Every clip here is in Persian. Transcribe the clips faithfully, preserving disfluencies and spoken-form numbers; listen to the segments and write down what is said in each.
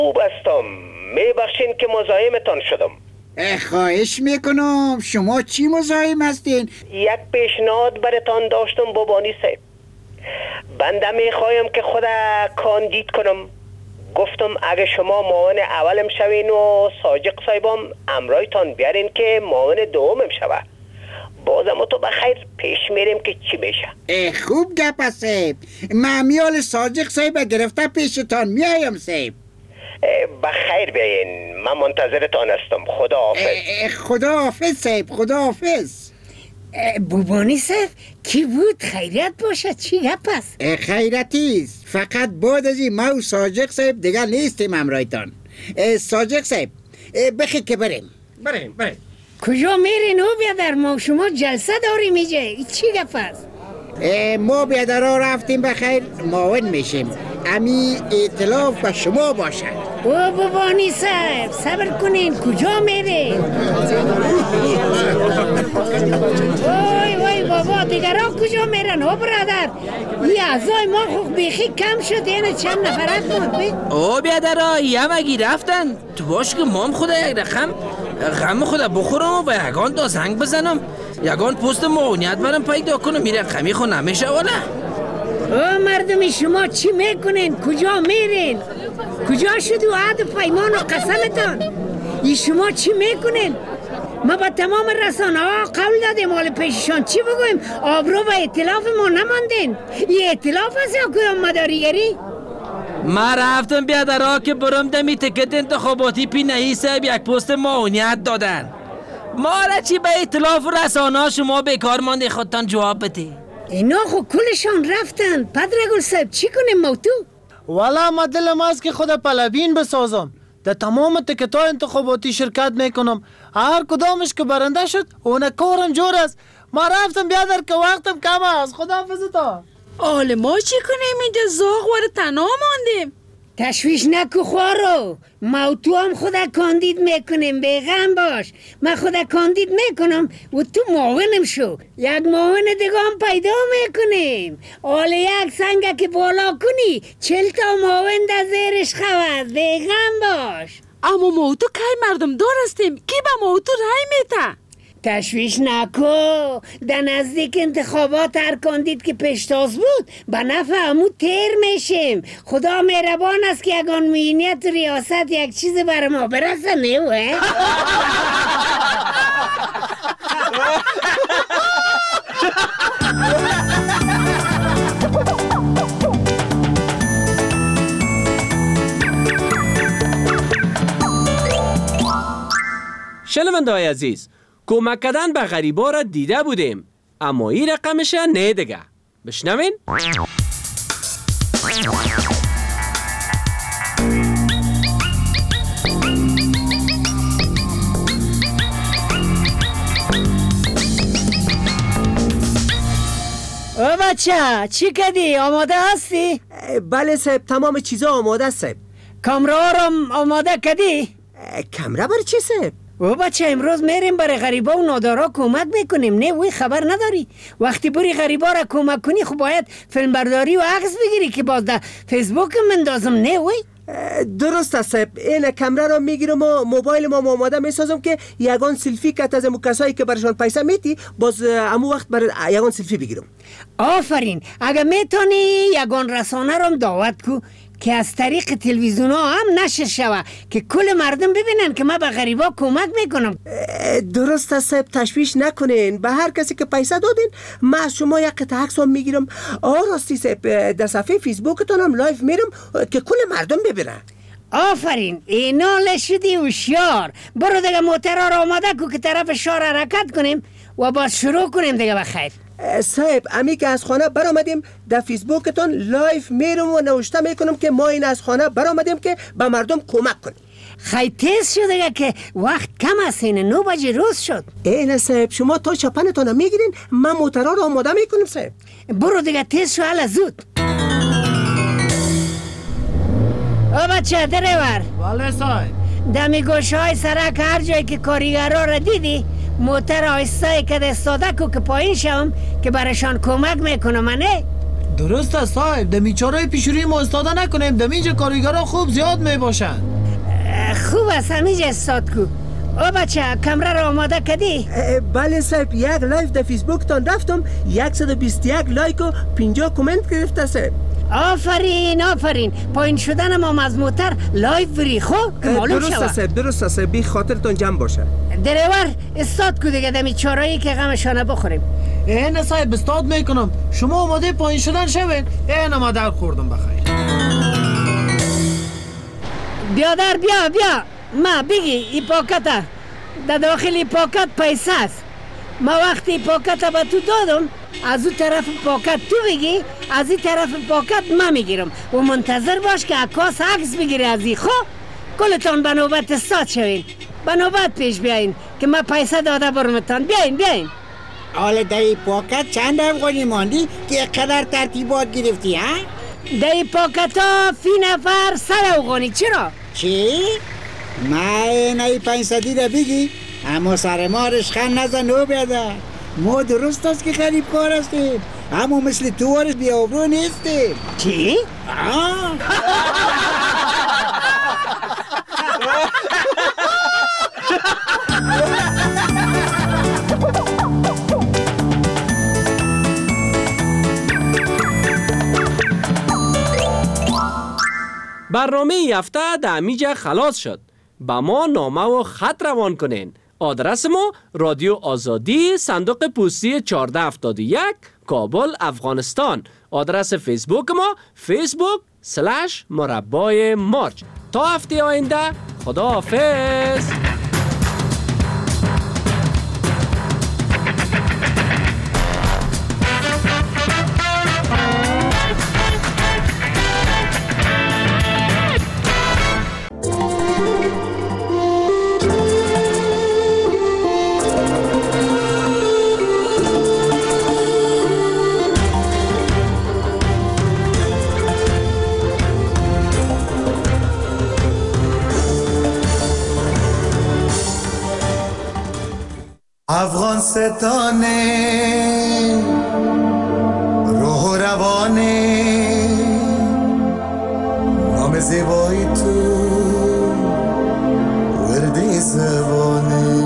خوب هستم، میبخشین که مزاحمتان شدم. خواهش میکنم. شما چی مزاحم هستین؟ یک پیشنهاد براتان داشتم بابانی صاحب. بنده میخوایم که خود کاندید کنم. گفتم اگه شما معاون اولم شوین و ساجق صاحبم امرایتان بیارین که معاون دومم شوه، بازم تو بخیر پیش میریم که چی میشه. خوب گپ است صاحب. معمیال ساجق صاحب گرفته پیشتان میایم صاحب. بخیر بیاین، من منتظرتان هستم. خدا حافظ. خدا حافظ صاحب، خدا حافظ. بوبانی صاحب کی بود؟ خیرت باشه. چی گپ است؟ خیرتی است. فقط بعد از این ما و ساجق صاحب دیگر نیستیم امرایتان. ساجق صاحب بخیر که بریم. بریم بریم. کجا میرین او بیادر؟ ما شما جلسه داریم اینجا. چی گپ است؟ ما بیادرها رفتیم بخیر معاون میشیم. امی اطلاف به شما باشد. او بابانی صاحب صبر کنین. کجا میرین؟ وای وای بابا دیگرها کجا میرن؟ او برادر این اعضای ما خوب بیخی کم شد. اینه چند نفرت بود؟ او بیادرها یمگی رفتن تو باش که مام خدا یک رقم غم خدا بخورم و یگان دا زنگ بزنم، یگان پست معاونیت برم پیدا کنم. میره قمی خو نمیشه والا. او مردمی شما چی میکنین؟ کجا میرین؟ کجا شد و عهد و پیمان و قسمتان؟ ای شما چی میکنین؟ ما با تمام رسانه ها قول دادیم حال پیششان چی بگویم؟ آبرو و اطلاف ما نماندین. این اطلاف هست یا کدام مداریگری؟ ما رفتم بیادرها که برم دمی تکت انتخاباتی پی نهی صاحب یک پست معاونیت دادن. ما را چی به اطلاف و رسانه شما بیکار مانده خودتان جواب بده. اینا خو کلشان رفتن. پدرگل صاحب چی کنیم موتو؟ والا ما دلم است که خود پلبین بسازم، در تمام تکت‌های انتخاباتی شرکت میکنم. هر کدامش که برنده شد اون کارم جور است. ما رفتم بیادر که وقتم کم است. خداحافظتا. آل ما چی کنیم اینجا؟ زاغ وار تنها ماندیم. تشویش نکو خوارو. ما تو هم خدا کاندید میکنیم، بیغم باش. من خدا کاندید میکنم و تو معاونم شو. یک معاون دیگه هم پیدا میکنیم. آل یک سنگه که بالا کنی چل تا معاون در زیرش خواهد. بیغم باش. اما ما تو که مردم دار هستیم، کی به ما تو رای میته؟ تشویش نکو. در نزدیک انتخابات هر کاندید که پیشتاز بود به نفع همو تیر میشیم. خدا مهربان است که یگان معینیت ریاست یک چیز بر ما برسه. نه شنونده های عزیز، کمک کردن به غریبا را دیده بودیم، اما این رقمش نه دیگه. بشنوین؟ او بچه چی کردی؟ آماده هستی؟ بله صاحب، تمام چیزا آماده است صاحب. کامرا رو آماده کردی؟ کامرا برای چی صاحب؟ او بچه امروز میریم برای غریبا و نادارا کمک میکنیم. نه وی خبر نداری؟ وقتی بری غریبا را کمک کنی خب باید فیلم برداری و عکس بگیری که باز در فیسبوک مندازم. نه وی؟ درست است صاحب. این کامرا را میگیرم و موبایل ما آماده میسازم که یگان سلفی کت از امو کسایی که برشان پیسه میتی باز امو وقت برای یگان سلفی بگیرم. آفرین. اگه میتونی یگان رسانه رو دعوت کو که از طریق تلویزیون ها هم نشر شوه که کل مردم ببینن که ما به غریبا کمک میکنم. درست است صاحب، تشویش نکنین. به هر کسی که پیسه دادین ما از شما یک قطعه عکس هم میگیرم. آه راستی صاحب، در صفحه فیسبوکتون هم لایف میرم که کل مردم ببینن. آفرین. اینا لشدی هوشیار. برو دیگه موترها را آماده کو که طرف شهر حرکت کنیم و باز شروع کنیم دیگه. بخیر صاحب، امی که از خانه برآمدیم در فیسبوکتون لایف میرم و نوشته میکنم که ما این از خانه برآمدیم که به مردم کمک کنیم. خیلی تیز شد دیگه که وقت کم است. این نو بجه روز شد. اینه صاحب، شما تا چپنتون میگیرین من موترها رو آماده میکنم صاحب. برو دیگه تیز شو حالا زود. او بچه دریور. بله صاحب. دمی گوشه های سرک هر جایی که کاریگرها را دیدی موتر آیسته که دستاده کو که پایین شم که برشان کمک میکنم. نه درست است صاحب، دمی چارای پیشوری ما استاده نکنیم، دمیج کارگرها خوب زیاد می باشن. خوب است همیج استاد کو. او بچه کمره را آماده کدی؟ بله صاحب، یک لایف در فیسبوک تان رفتم، صد و بیست و یک لایک و پنجاه کامنت گرفته صاحب. آفرین آفرین، پایین شدن ما از موتر لایف بری خوب که معلوم شود. درست صاحب، درست صاحب، بی خاطرتان جمع باشه. دریور استاد کو دیگه دمی چارایی که غمشانه بخوریم. این صاحب استاد میکنم، شما آماده پایین شدن شوین. این ما در خوردم بخیر. بیادر بیا بیا، ما بگی ای پاکت در داخل ای پاکت پیسه است. ما وقتی پاکت به تو دادم، از اون طرف پاکت تو بگی، از این طرف پاکت ما میگیرم و منتظر باش که عکاس عکس بگیره از این. خب کلتان به نوبت استاد شوین، به نوبت پیش بیاین که ما پیسه داده برمتان. بیاین بیاین. حالا در این پاکت چند افغانی ماندی که قدر ترتیبات گرفتی ها؟ در این پاکت ها فی نفر صد افغانی. چرا؟ چی؟ ما اینای پنج صدی را بگی، اما سر ما رشخن نزن و بیاده. ما درست است که غریب کار هستیم، اما مثل تو وارش بیابرو نیستیم. چی؟ آه برنامه ای هفته در میجه خلاص شد. با ما نامه و خط روان کنین. آدرس ما رادیو آزادی، صندوق پستی چهارده هفتاد و یک، کابل، افغانستان. آدرس فیسبوک ما فیسبوک سلش مربای مارچ. تا هفته آینده خدا حافظ. افغانستانه روح و روانه نام زیبایی تو وردی زبانه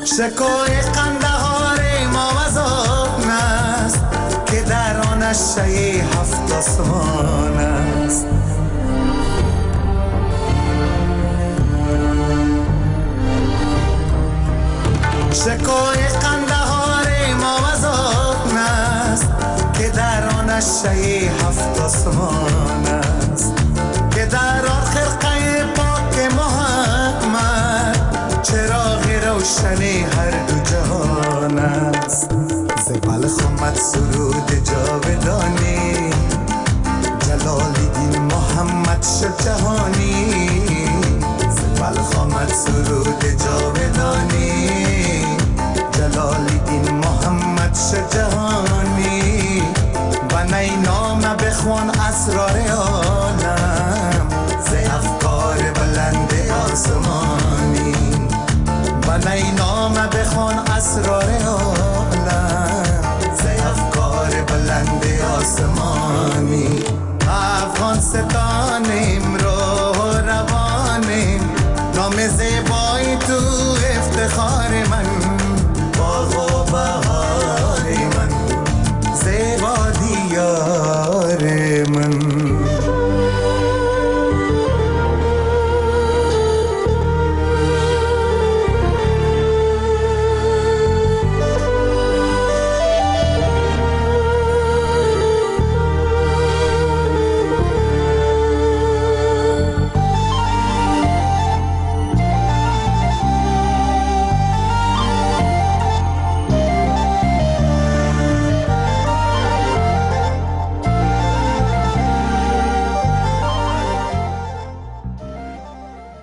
شکوه قندهار ما وزان است که در آن شی هفت آسمان است. شکوه قندهار ما وزان است که در آن شی هفت آسمان است، که در آن خرقه پاک محمد چراغ روشنی هر دو جهان است. ز بلخ آمد سرود جاودانی، جلال دین محمد شد جهانی. ز بلخ آمد سرود جاودانی، جلال دین محمد شد جهانی. و نی نام بخوان اسرار عالم ز افکار بلند آسمانی. و نی نام بخوان اسرار عالم ز افکار بلند آسمانی. افغان ستانیم روح روانیم، نام زیبایی تو افتخار من